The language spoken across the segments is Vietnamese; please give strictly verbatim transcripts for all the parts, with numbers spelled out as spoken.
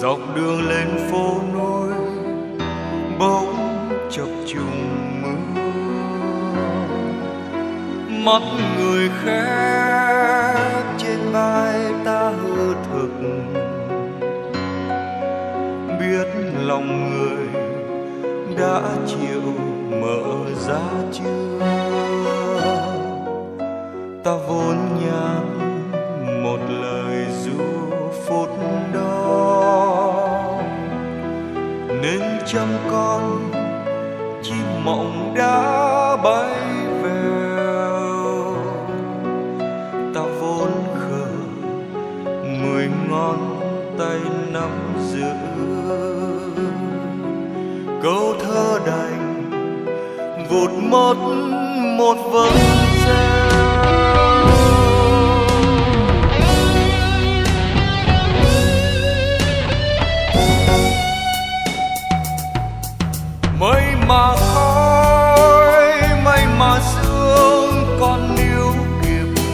dọc đường lên phố núi bỗng chập trùng mưa, mắt người khác trên vai ta hư thực, biết lòng người đã chịu mở ra chưa. Ta vốn nhắn một lời ru phút đó, nên trăm con chim mộng đã bay về. Ta vốn khờ mười ngón tay nắm giữ câu thơ đành vụt mất một vầng trăng. Mây mà khói, mây mà sương, con níu kịp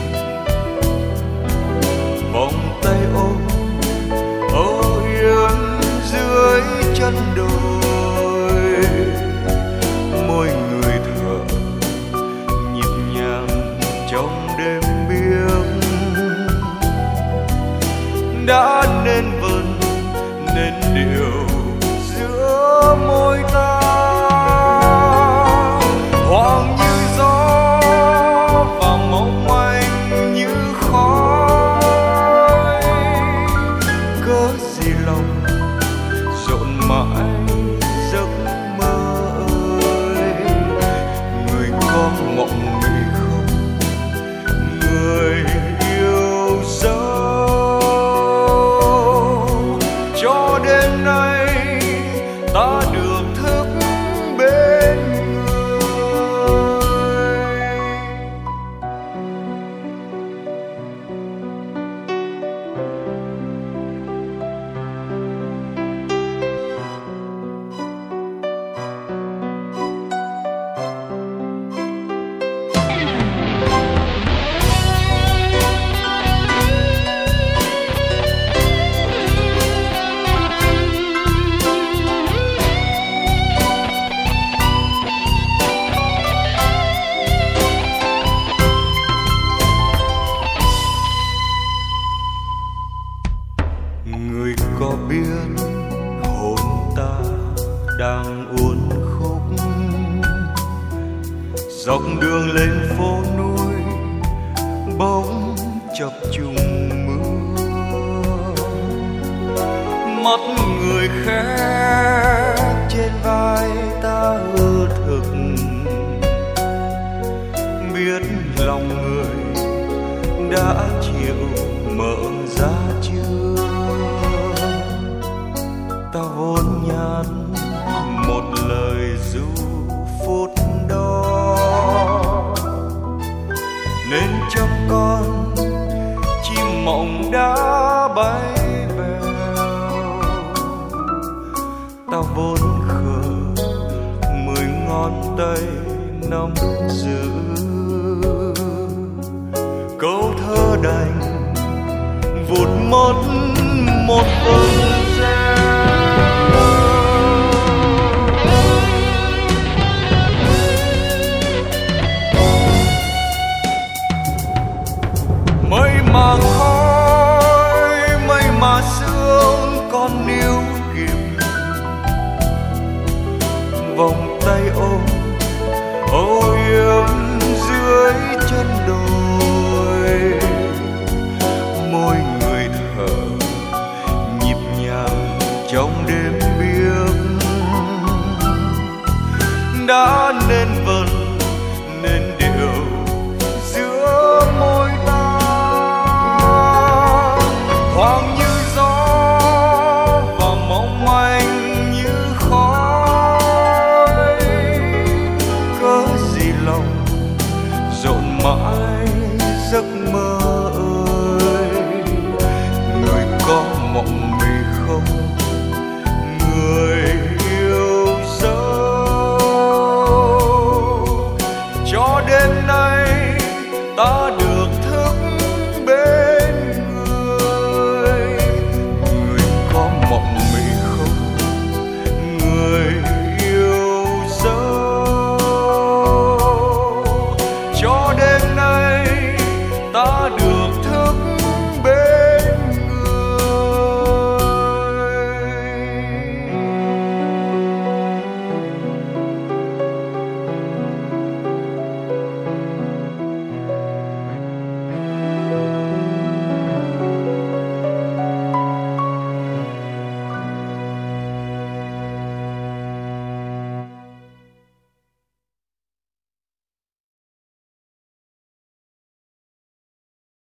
vòng tay ôm âu yếm dưới chân đồi. Môi người thở nhịp nhàng trong đêm biếc, đã nên vần nên điệu giữa môi ta. Hoàng như gió và mong manh như khói, cớ gì lòng rộn mãi giấc mơ ơi. Người có mộng mị không, người yêu dấu, cho đến nay ta được thức bên người. Người có biết hồn ta đang uốn khúc dọc đường lên phố núi bỗng chập trùng mưa, mắt người khác trên vai ta hư thực, biết lòng người đã chịu mở ra chưa. Ta vốn nhắn một lời ru phút đó, nên trăm con chim mộng đã bay vào. Ta vốn khờ mười ngón tay nắm giữ câu thơ đành vụt mất một vầng mà khói, mây mà sương, con níu kịp vòng tay ôm âu yếm dưới chân đồi. Môi người thở nhịp nhàng trong đêm biếc, đã nên vần nên điệu giữa môi ta. Hoàng như gió và mong manh như khói, cớ gì lòng rộn mãi giấc mơ ơi. Người có mộng